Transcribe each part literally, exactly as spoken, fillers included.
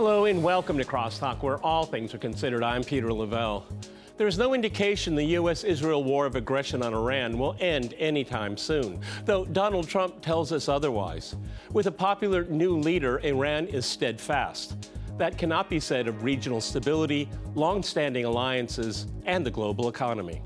Hello and welcome to Crosstalk, where all things are considered. I'm Peter Lavelle. There is no indication the U S Israel war of aggression on Iran will end anytime soon, though Donald Trump tells us otherwise. With a popular new leader, Iran is steadfast. That cannot be said of regional stability, long-standing alliances, and the global economy.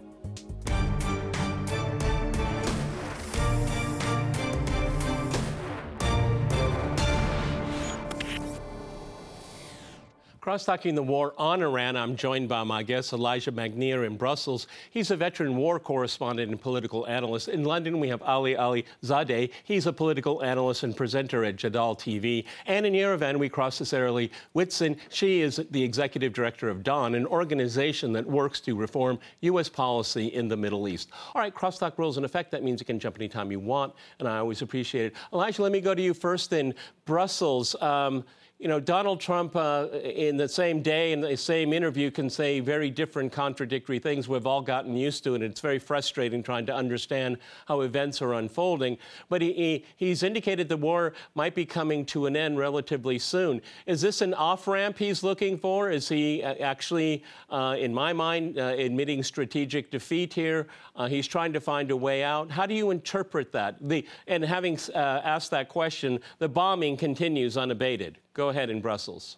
Cross-talking the war on Iran, I'm joined by my guest, Elijah Magnier in Brussels. He's a veteran war correspondent and political analyst. In London, we have Ali Ali Zadeh. He's a political analyst and presenter at Jadal T V. And in Yerevan, we cross to Sarah Lee Whitson. She is the executive director of Dawn, an organization that works to reform U S policy in the Middle East. All right, crosstalk rules in effect. That means you can jump anytime you want, and I always appreciate it. Elijah, let me go to you first in Brussels. Um, You know, Donald Trump, uh, in the same day, in the same interview, can say very different, contradictory things. We've all gotten used to it. It's very frustrating trying to understand how events are unfolding. But he, he, he's indicated the war might be coming to an end relatively soon. Is this an off-ramp he's looking for? Is he actually, uh, in my mind, uh, admitting strategic defeat here? Uh, he's trying to find a way out. How do you interpret that? The, and having uh, asked that question, the bombing continues unabated. Go ahead in Brussels.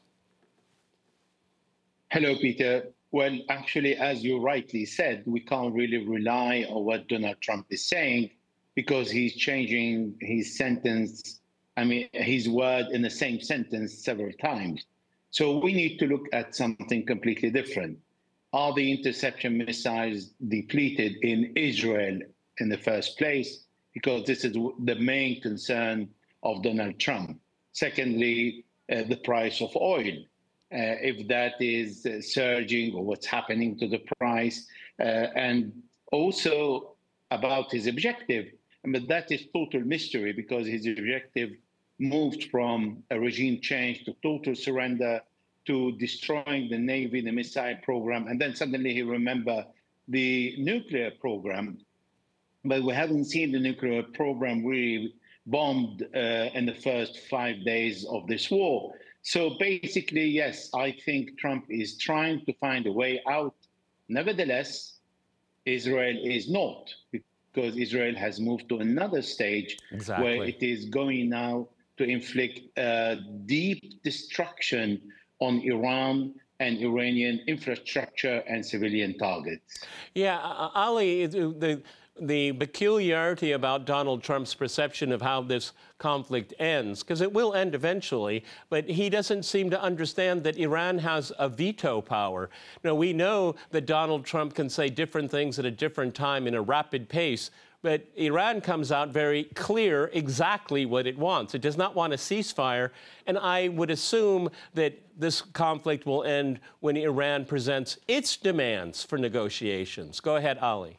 Hello, Peter. Well, actually, as you rightly said, we can't really rely on what Donald Trump is saying because he's changing his sentence, I mean, his word in the same sentence several times. So we need to look at something completely different. Are the interception missiles depleted in Israel in the first place? Because this is the main concern of Donald Trump. Secondly, Uh, the price of oil, uh, if that is uh, surging or what's happening to the price, uh, and also about his objective. But that is total mystery because his objective moved from a regime change to total surrender to destroying the Navy, the missile program, and then suddenly he remembered the nuclear program. But we haven't seen the nuclear program really bombed uh, in the first five days of this war. So basically, yes, I think Trump is trying to find a way out. Nevertheless, Israel is not, because Israel has moved to another stage exactly. where it is going now to inflict uh, deep destruction on Iran and Iranian infrastructure and civilian targets. Yeah, uh, Ali, the The peculiarity about Donald Trump's perception of how this conflict ends, because it will end eventually, but he doesn't seem to understand that Iran has a veto power. Now, we know that Donald Trump can say different things at a different time in a rapid pace, but Iran comes out very clear exactly what it wants. It does not want a ceasefire, and I would assume that this conflict will end when Iran presents its demands for negotiations. Go ahead, Ali.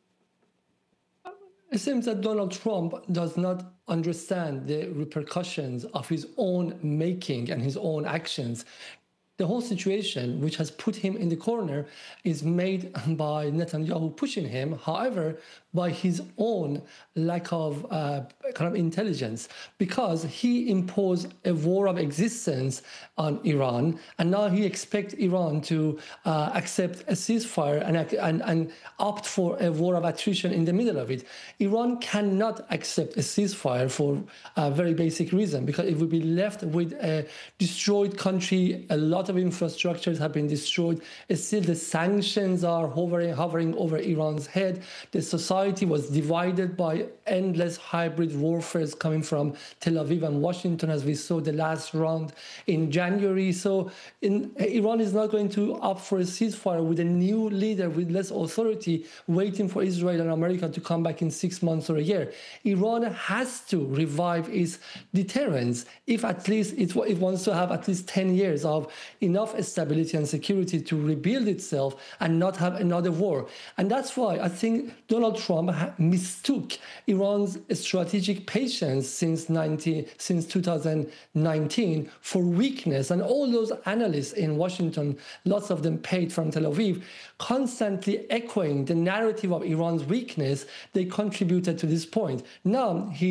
It seems that Donald Trump does not understand the repercussions of his own making and his own actions. The whole situation, which has put him in the corner, is made by Netanyahu pushing him. However, by his own lack of uh, kind of intelligence, because he imposed a war of existence on Iran, and now he expects Iran to uh, accept a ceasefire and, and, and opt for a war of attrition in the middle of it. Iran cannot accept a ceasefire for a very basic reason, because it will be left with a destroyed country. A lot of infrastructures have been destroyed. Still, the sanctions are hovering, hovering over Iran's head. The society was divided by endless hybrid warfare coming from Tel Aviv and Washington, as we saw the last round in January. So in, Iran is not going to opt for a ceasefire with a new leader with less authority waiting for Israel and America to come back in six months or a year. Iran has to revive its deterrence if at least it, it wants to have at least ten years of enough stability and security to rebuild itself and not have another war. And that's why I think Donald Trump mistook Iran's strategic patience since, ninety, since two thousand nineteen for weakness. And all those analysts in Washington, lots of them paid from Tel Aviv, constantly echoing the narrative of Iran's weakness, they contributed to this point. Now he's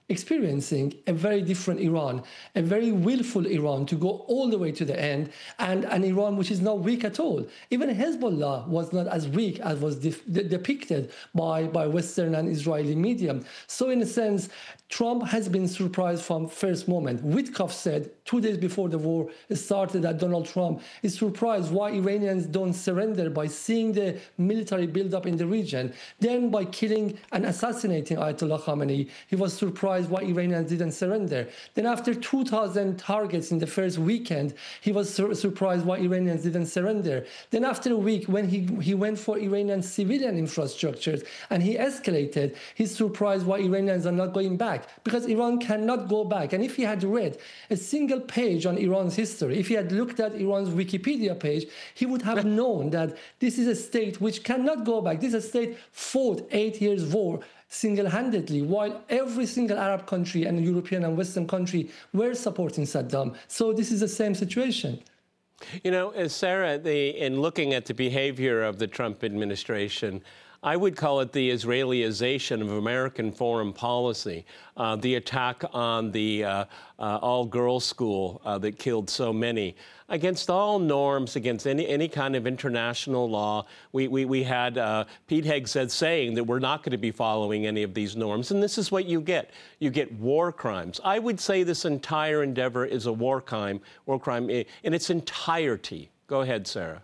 experiencing a very different Iran, a very willful Iran to go all the way to the end, and an Iran which is not weak at all. Even Hezbollah was not as weak as was de- de- depicted by, by Western and Israeli media. So in a sense, Trump has been surprised from first moment. Witkoff said two days before the war started that Donald Trump is surprised why Iranians don't surrender by seeing the military buildup in the region. Then by killing and assassinating Ayatollah Khamenei, he was surprised why Iranians didn't surrender. Then after two thousand targets in the first weekend, he was sur- surprised why Iranians didn't surrender. Then after a week, when he, he went for Iranian civilian infrastructures and he escalated, he's surprised why Iranians are not going back. Because Iran cannot go back. And if he had read a single page on Iran's history, if he had looked at Iran's Wikipedia page, he would have known that this is a state which cannot go back. This is a state fought eight years war single-handedly, while every single Arab country and European and Western country were supporting Saddam. So this is the same situation. You know, as Sarah, the, in looking at the behavior of the Trump administration, I would call it the Israelization of American foreign policy, uh, the attack on the uh, uh, all-girls school uh, that killed so many. Against all norms, against any any kind of international law, we, we, we had uh, Pete Hegseth saying that we're not going to be following any of these norms, and this is what you get. You get war crimes. I would say this entire endeavor is a war crime, war crime in its entirety. Go ahead, Sarah.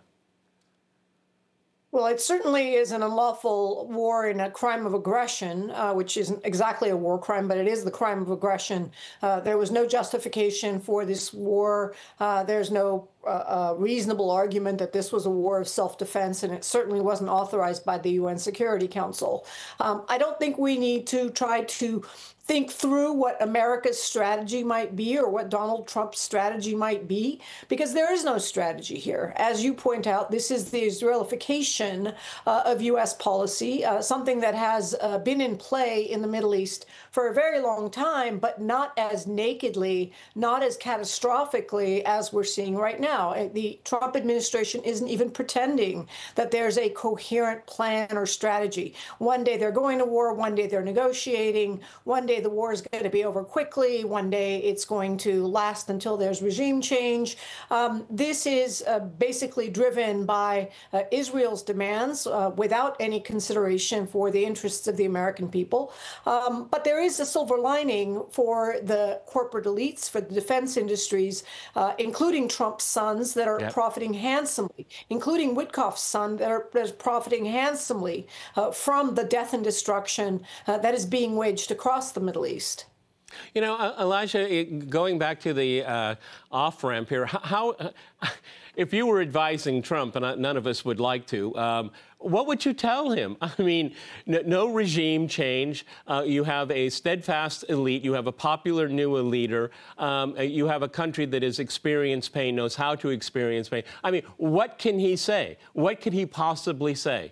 Well, it certainly is an unlawful war and a crime of aggression, uh, which isn't exactly a war crime, but it is the crime of aggression. Uh, there was no justification for this war. Uh, there's no uh, uh, reasonable argument that this was a war of self-defense, and it certainly wasn't authorized by the U N Security Council. Um, I don't think we need to try to think through what America's strategy might be or what Donald Trump's strategy might be, because there is no strategy here. As you point out, this is the Israelification uh, of U S policy, uh, something that has uh, been in play in the Middle East for a very long time, but not as nakedly, not as catastrophically as we're seeing right now. The Trump administration isn't even pretending that there's a coherent plan or strategy. One day they're going to war, one day they're negotiating, one day the war is going to be over quickly. One day it's going to last until there's regime change. Um, this is uh, basically driven by uh, Israel's demands uh, without any consideration for the interests of the American people. Um, but there is a silver lining for the corporate elites, for the defense industries, uh, including Trump's sons that are yep. profiting handsomely, including Witkoff's son that are, that is profiting handsomely uh, from the death and destruction uh, that is being waged across the Middle East. You know, Elijah, going back to the uh, off-ramp here, how, uh, if you were advising Trump, and none of us would like to, um, what would you tell him? I mean, no, no regime change. Uh, you have a steadfast elite. You have a popular new leader. Um, you have a country that has experienced pain, knows how to experience pain. I mean, what can he say? What could he possibly say?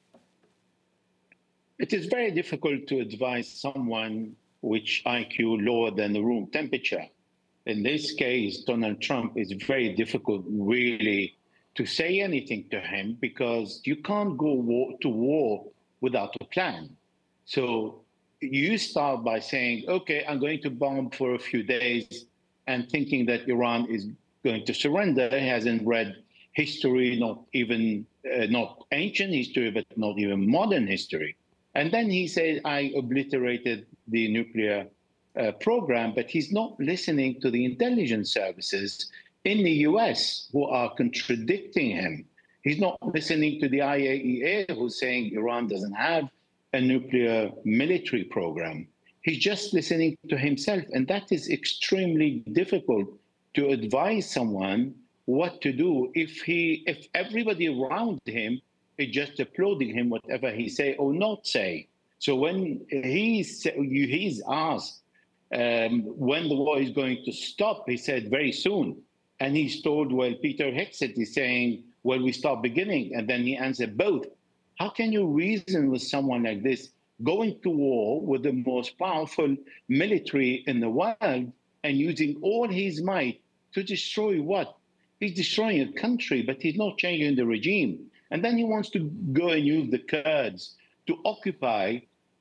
It is very difficult to advise someone which I Q lower than the room temperature. In this case, Donald Trump is very difficult really to say anything to him because you can't go war, to war without a plan. So you start by saying, okay, I'm going to bomb for a few days and thinking that Iran is going to surrender. He hasn't read history, not even, uh, not ancient history, but not even modern history. And then he said, I obliterated the nuclear uh, program, but he's not listening to the intelligence services in the U S who are contradicting him. He's not listening to the I A E A who's saying Iran doesn't have a nuclear military program. He's just listening to himself. And that is extremely difficult to advise someone what to do if he, if everybody around him is just applauding him, whatever he say or not say. So when he's, he's asked um, when the war is going to stop, he said very soon. And he's told, well, Peter Hegseth is saying, well, we start beginning. And then he answered both. How can you reason with someone like this going to war with the most powerful military in the world and using all his might to destroy what? He's destroying a country, but he's not changing the regime. And then he wants to go and use the Kurds to occupy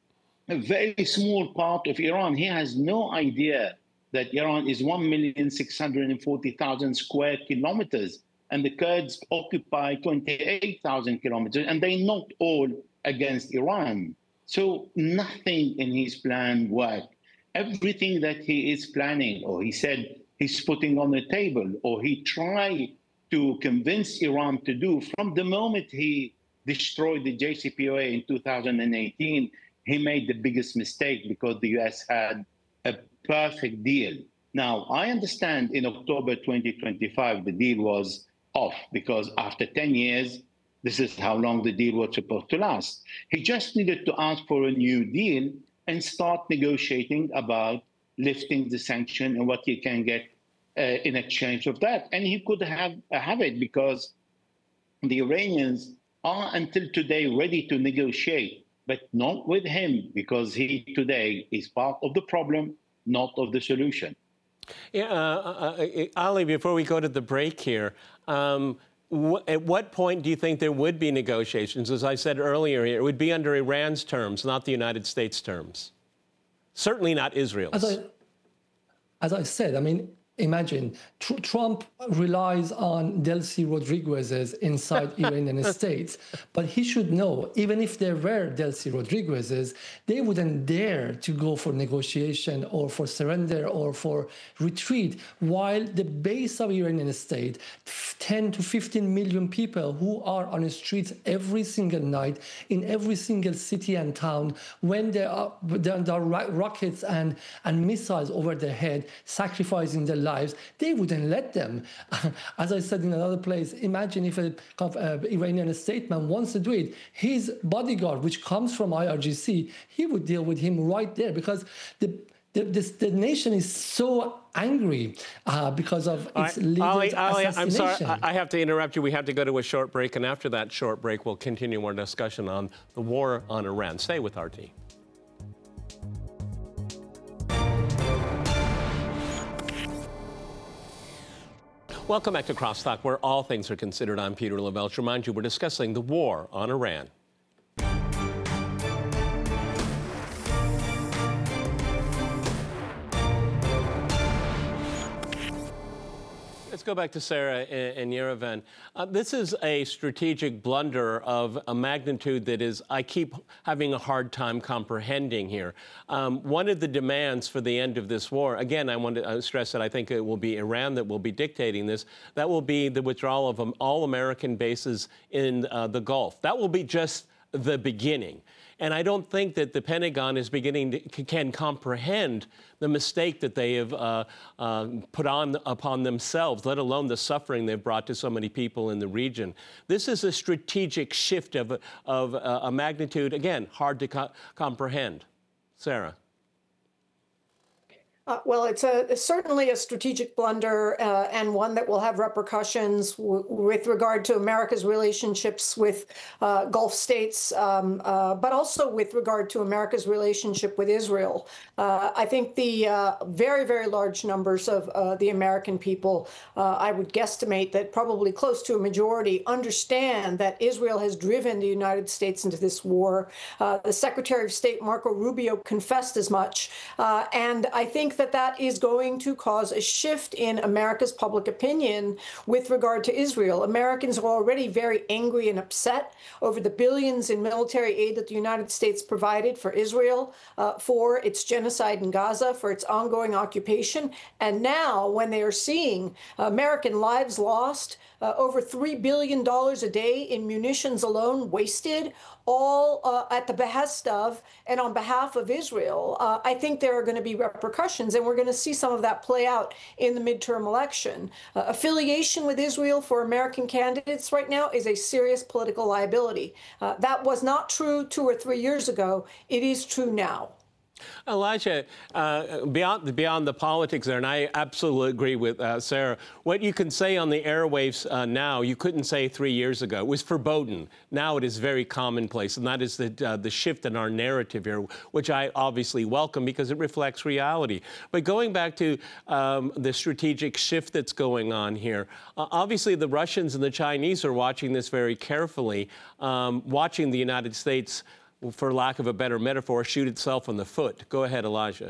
a very small part of Iran. He has no idea that Iran is one million six hundred forty thousand square kilometers, and the Kurds occupy twenty-eight thousand kilometers, and they're not all against Iran. So nothing in his plan worked. Everything that he is planning, or he said he's putting on the table, or he tried to convince Iran to do, from the moment he destroyed the J C P O A in two thousand eighteen, he made the biggest mistake because the U S had a perfect deal. Now, I understand in October twenty twenty-five, the deal was off because after ten years, this is how long the deal was supposed to last. He just needed to ask for a new deal and start negotiating about lifting the sanction and what he can get uh, in exchange of that. And he could have, have it because the Iranians are until today ready to negotiate, but not with him, because he today is part of the problem, not of the solution. Yeah, uh, uh, Ali, before we go to the break here, um, wh at what point do you think there would be negotiations? As I said earlier, it would be under Iran's terms, not the United States' terms. Certainly not Israel's. As I, as I said, I mean, imagine tr Trump relies on Delcy Rodriguez's inside Iranian states, but he should know, even if there were Delcy Rodriguez's, they wouldn't dare to go for negotiation or for surrender or for retreat, while the base of Iranian state, ten to fifteen million people who are on the streets every single night in every single city and town, when there are, there are rockets and, and missiles over their head, sacrificing their lives, they wouldn't let them. As I said in another place, imagine if an uh, Iranian statesman wants to do it, his bodyguard, which comes from I R G C, he would deal with him right there, because the the, this, the nation is so angry uh, because of its leader's Ali, Ali, assassination. I'm sorry, I have to interrupt you. We have to go to a short break, and after that short break, we'll continue our discussion on the war on Iran. Stay with R T. Welcome back to Crosstalk, where all things are considered. I'm Peter Lavelle. Remind you, we're discussing the war on Iran. Let's go back to Sarah in Yerevan. Uh, this is a strategic blunder of a magnitude that is, I keep having a hard time comprehending here. Um, one of the demands for the end of this war, again, I want to stress that I think it will be Iran that will be dictating this, that will be the withdrawal of um, all American bases in uh, the Gulf. That will be just the beginning. And I don't think that the Pentagon is beginning to can comprehend the mistake that they have uh, uh, put on upon themselves, let alone the suffering they've brought to so many people in the region. This is a strategic shift of, of uh, a magnitude, again, hard to co comprehend. Sarah. Uh, well, it's a it's certainly a strategic blunder uh, and one that will have repercussions w with regard to America's relationships with uh, Gulf states, um, uh, but also with regard to America's relationship with Israel. Uh, I think the uh, very, very large numbers of uh, the American people, uh, I would guesstimate that probably close to a majority, understand that Israel has driven the United States into this war. Uh, the Secretary of State, Marco Rubio, confessed as much. Uh, and I think that that is going to cause a shift in America's public opinion with regard to Israel. Americans are already very angry and upset over the billions in military aid that the United States provided for Israel, uh, for its genocide in Gaza, for its ongoing occupation. And now, when they are seeing American lives lost, uh, over three billion dollars a day in munitions alone wasted, all uh, at the behest of and on behalf of Israel, uh, I think there are going to be repercussions, and we're going to see some of that play out in the midterm election. Uh, affiliation with Israel for American candidates right now is a serious political liability. Uh, that was not true two or three years ago. It is true now. Elijah, uh, beyond, beyond the politics there, and I absolutely agree with uh, Sarah, what you can say on the airwaves uh, now, you couldn't say three years ago. It was verboten. Now it is very commonplace, and that is the, uh, the shift in our narrative here, which I obviously welcome because it reflects reality. But going back to um, the strategic shift that's going on here, uh, obviously the Russians and the Chinese are watching this very carefully, um, watching the United States for lack of a better metaphor, shoot itself in the foot. Go ahead, Elijah.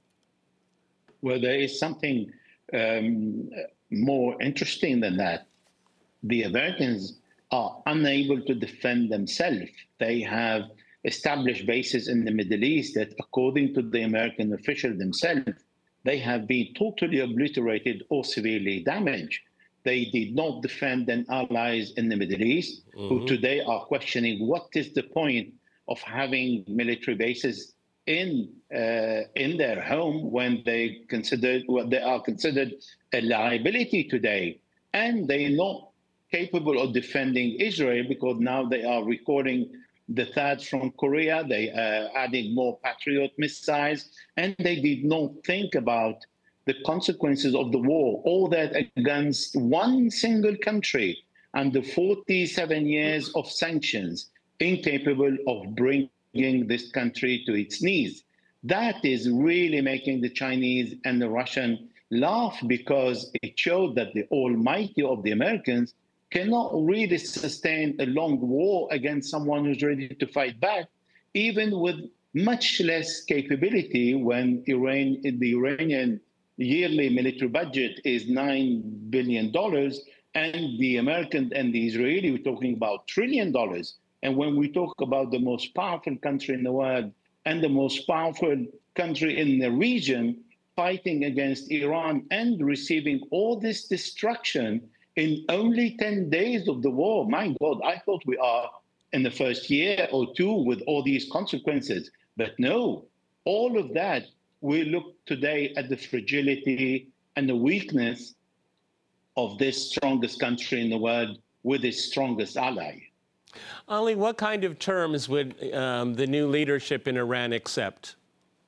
Well, there is something um, more interesting than that. The Americans are unable to defend themselves. They have established bases in the Middle East that, according to the American officials themselves, they have been totally obliterated or severely damaged. They did not defend their allies in the Middle East, mm-hmm. who today are questioning what is the point of having military bases in uh, in their home when they considered what they are considered a liability today, and they're not capable of defending Israel because now they are recording the threats from Korea. They are adding more Patriot missiles, and they did not think about the consequences of the war. All that against one single country under forty-seven years of sanctions, incapable of bringing this country to its knees. That is really making the Chinese and the Russian laugh, because it showed that the almighty of the Americans cannot really sustain a long war against someone who's ready to fight back, even with much less capability when Iran, the Iranian yearly military budget is nine billion dollars, and the American and the Israeli, we're talking about trillion dollars. And when we talk about the most powerful country in the world and the most powerful country in the region fighting against Iran and receiving all this destruction in only ten days of the war, my God, I thought we are in the first year or two with all these consequences. But no, all of that, we look today at the fragility and the weakness of this strongest country in the world with its strongest ally. Ali, what kind of terms would um, the new leadership in Iran accept?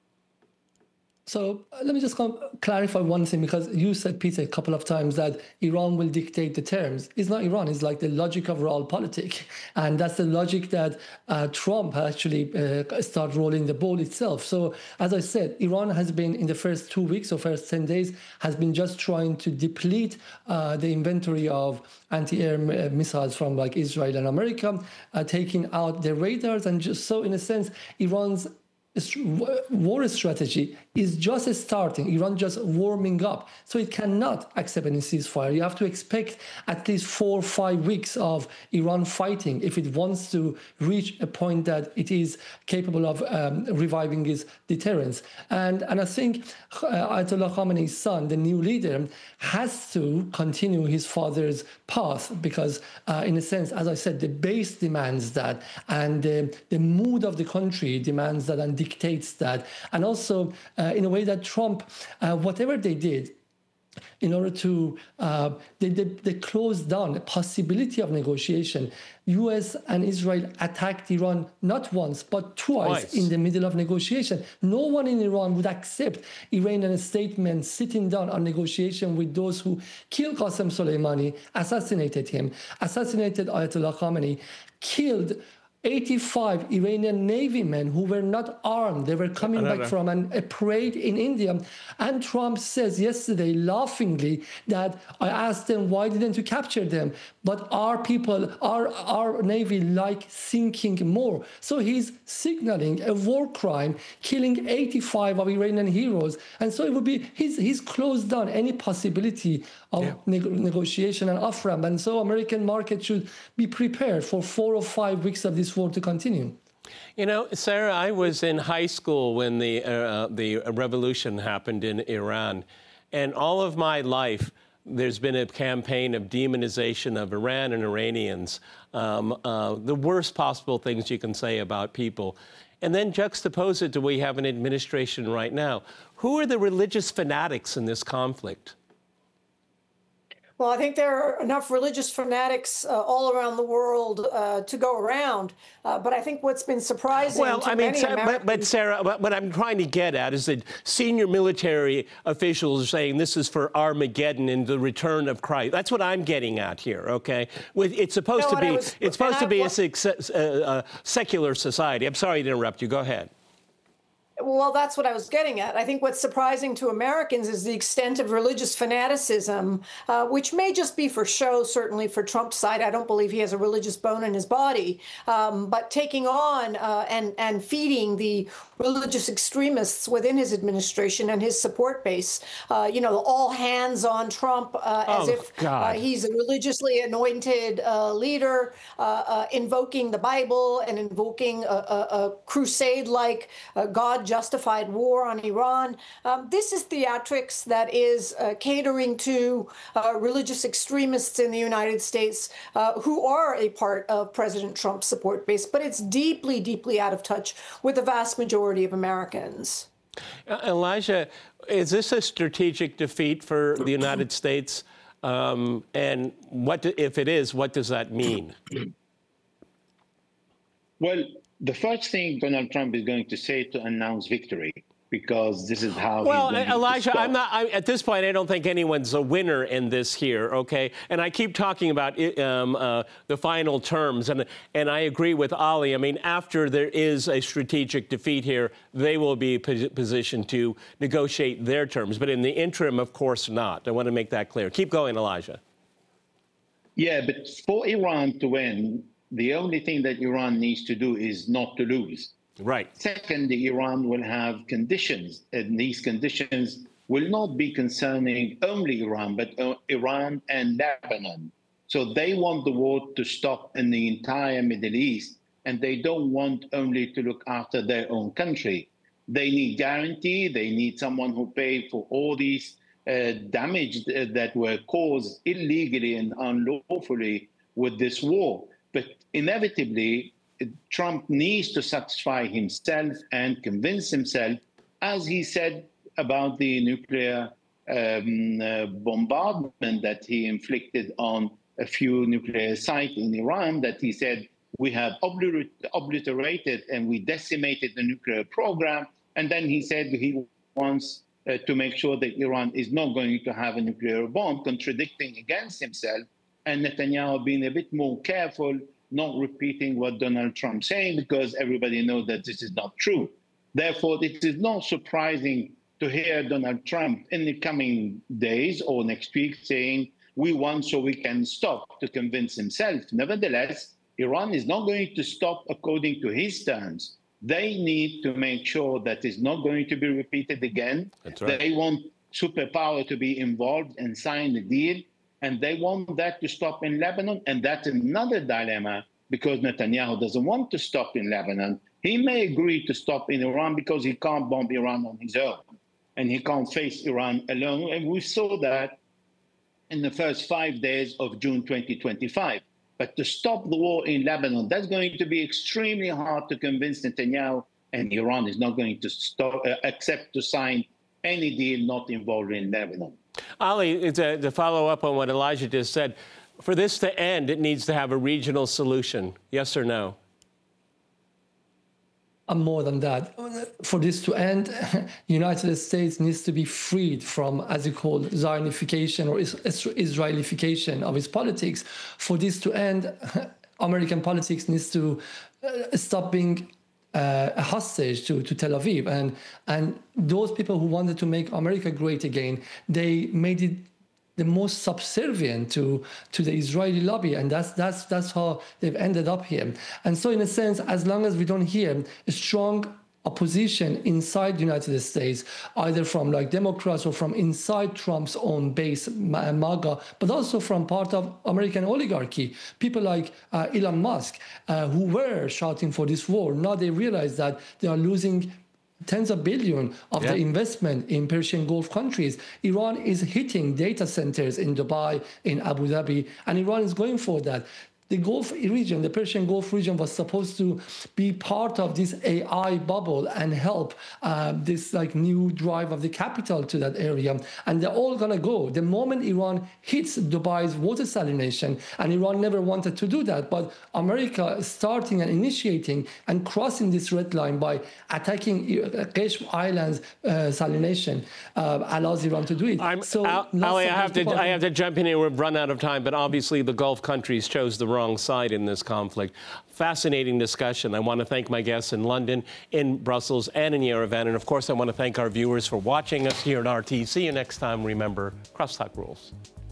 So uh, let me just clarify one thing, because you said, Peter, a couple of times that Iran will dictate the terms. It's not Iran. It's like the logic of realpolitik. And that's the logic that uh, Trump actually uh, started rolling the ball itself. So as I said, Iran has been in the first two weeks or first ten days, has been just trying to deplete uh, the inventory of anti-air missiles from like Israel and America, uh, taking out their radars. And just so in a sense, Iran's war strategy is just starting. Iran just warming up. So it cannot accept any ceasefire. You have to expect at least four or five weeks of Iran fighting if it wants to reach a point that it is capable of um, reviving its deterrence. And, and I think uh, Ayatollah Khamenei's son, the new leader, has to continue his father's path because, uh, in a sense, as I said, the base demands that, and uh, the mood of the country demands that and dictates that. And also, uh, in a way that Trump, uh, whatever they did, in order to, uh, they, they, they closed down a possibility of negotiation. U S and Israel attacked Iran not once, but twice, twice in the middle of negotiation. No one in Iran would accept Iranian statement sitting down on negotiation with those who killed Qasem Soleimani, assassinated him, assassinated Ayatollah Khamenei, killed eighty-five Iranian Navy men who were not armed. They were coming back from an, a parade in India. And Trump says yesterday, laughingly, that I asked them, why didn't you capture them? But our people, our, our Navy like sinking more. So he's signaling a war crime, killing eighty-five of Iranian heroes. And so it would be, he's, he's closed down any possibility of yeah. neg- negotiation and off-ramp. And so American market should be prepared for four or five weeks of this war to continue. You know, Sarah, I was in high school when the uh, the revolution happened in Iran, and all of my life there's been a campaign of demonization of Iran and Iranians, um, uh, the worst possible things you can say about people. And then juxtapose it to we have an administration right now. Who are the religious fanatics in this conflict? Well, I think there are enough religious fanatics uh, all around the world uh, to go around. Uh, but I think what's been surprising well, to I mean, many Sarah, Americans... but, but Sarah, what, what I'm trying to get at is that senior military officials are saying this is for Armageddon and the return of Christ. That's what I'm getting at here. Okay, With, it's supposed no, to be was, it's supposed to be I, a, success, uh, a secular society. I'm sorry to interrupt you. Go ahead. Well, that's what I was getting at. I think what's surprising to Americans is the extent of religious fanaticism, uh, which may just be for show, certainly for Trump's side. I don't believe he has a religious bone in his body. Um, but taking on uh, and, and feeding the religious extremists within his administration and his support base, uh, you know, all hands on Trump uh, as Oh, if uh, God. he's a religiously anointed uh, leader, uh, uh, invoking the Bible and invoking a, a, a crusade-like uh, God justified war on Iran. Um, this is theatrics that is uh, catering to uh, religious extremists in the United States uh, who are a part of President Trump's support base, but it's deeply, deeply out of touch with the vast majority of Americans. Uh, Elijah, is this a strategic defeat for the United States? Um, and what, do, if it is, what does that mean? Well, the first thing Donald Trump is going to say to announce victory, because this is how Well, he's going Elijah, to I'm not, I, at this point, I don't think anyone's a winner in this here, okay? And I keep talking about it, um, uh, the final terms, and, and I agree with Ali. I mean, after there is a strategic defeat here, they will be pos- positioned to negotiate their terms. But in the interim, of course not. I want to make that clear. Keep going, Elijah. Yeah, but for Iran to win, the only thing that Iran needs to do is not to lose. Right. Second, Iran will have conditions, and these conditions will not be concerning only Iran, but uh, Iran and Lebanon. So they want the war to stop in the entire Middle East, and they don't want only to look after their own country. They need guarantee. They need someone who pays for all these uh, damage that were caused illegally and unlawfully with this war. But inevitably, Trump needs to satisfy himself and convince himself, as he said about the nuclear um, uh, bombardment that he inflicted on a few nuclear sites in Iran, that he said, we have obliter- obliterated and we decimated the nuclear program. And then he said he wants uh, to make sure that Iran is not going to have a nuclear bomb, contradicting against himself. And Netanyahu being a bit more careful, not repeating what Donald Trump saying, because everybody knows that this is not true. Therefore, it is not surprising to hear Donald Trump in the coming days or next week saying, we won so we can stop, to convince himself. Nevertheless, Iran is not going to stop according to his terms. They need to make sure that it's not going to be repeated again. That's right. They want superpower to be involved and sign the deal. And they want that to stop in Lebanon. And that's another dilemma, because Netanyahu doesn't want to stop in Lebanon. He may agree to stop in Iran because he can't bomb Iran on his own. And he can't face Iran alone. And we saw that in the first five days of June twenty twenty-five. But to stop the war in Lebanon, that's going to be extremely hard to convince Netanyahu. And Iran is not going to stop, uh, accept to sign any deal not involved in Lebanon. Ali, to, to follow up on what Elijah just said, for this to end, it needs to have a regional solution. Yes or no? And more than that, for this to end, the United States needs to be freed from, as you call, Zionification or Israelification of its politics. For this to end, American politics needs to uh, stop being uh, a hostage to, to Tel Aviv. And, and those people who wanted to make America great again, they made it the most subservient to, to the Israeli lobby. And that's, that's, that's how they've ended up here. And so in a sense, as long as we don't hear a strong opposition inside the United States, either from like Democrats or from inside Trump's own base, MAGA, but also from part of American oligarchy, people like uh, Elon Musk, uh, who were shouting for this war. Now they realize that they are losing tens of billions of yeah. the investment in Persian Gulf countries. Iran is hitting data centers in Dubai, in Abu Dhabi, and Iran is going for that. The Gulf region, the Persian Gulf region, was supposed to be part of this A I bubble and help uh, this like new drive of the capital to that area. And they're all going to go. The moment Iran hits Dubai's water salination, and Iran never wanted to do that, but America starting and initiating and crossing this red line by attacking Qeshm Island's uh, salination uh, allows Iran to do it. I'm, so, Ali, I have to, I have to jump in here. We've run out of time, but obviously the Gulf countries chose the wrong wrong side in this conflict. Fascinating discussion. I want to thank my guests in London, in Brussels, and in Yerevan. And of course, I want to thank our viewers for watching us here at R T. See you next time. Remember, crosstalk rules.